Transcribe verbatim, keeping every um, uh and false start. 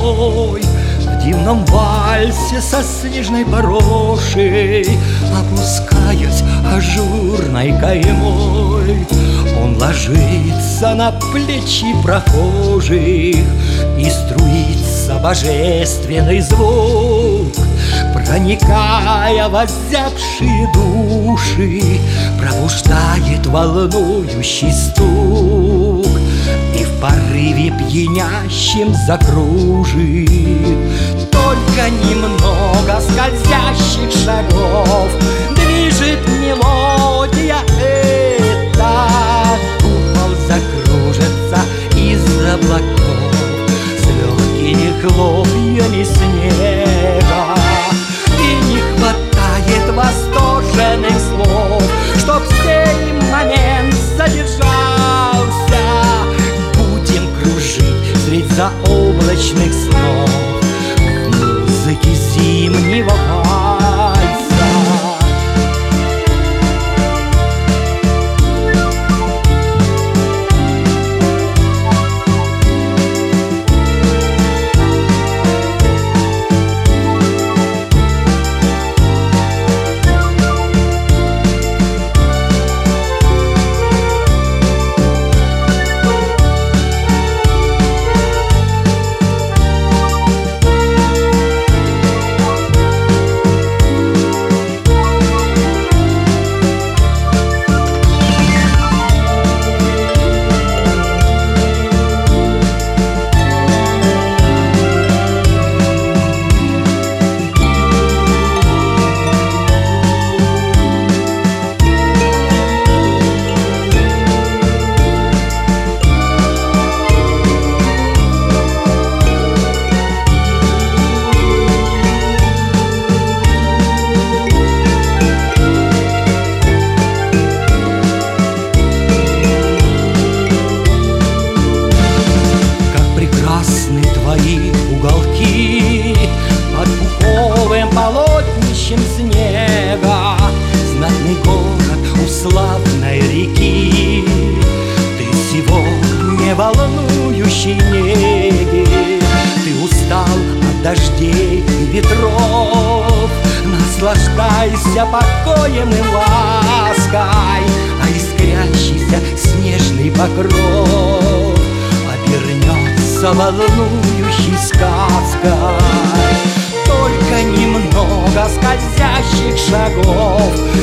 тобой в дивном вальсе со снежной порошей, опускаясь ажурной каймой. Он ложится на плечи прохожих, и струится божественный звук, проникая в озябшие души, пробуждает волнующий стук и в порыве пьянящим закружит. Только немного скользящих шагов движет мелодия эта. Купол закружится из облаков с легкими хлопьями снега, и не хватает восторженных слов, чтоб сей момент задержался. Будем кружить средь заоблачных снов музыки зимнего вальса. Твои уголки под пуховым полотнищем снега, знатный город у славной реки. Ты сегодня волнующей неги, ты устал от дождей и ветров. Наслаждайся покоем и лаской, а искрящийся снежный покров обернется волнующей сказкой. Только немного скользящих шагов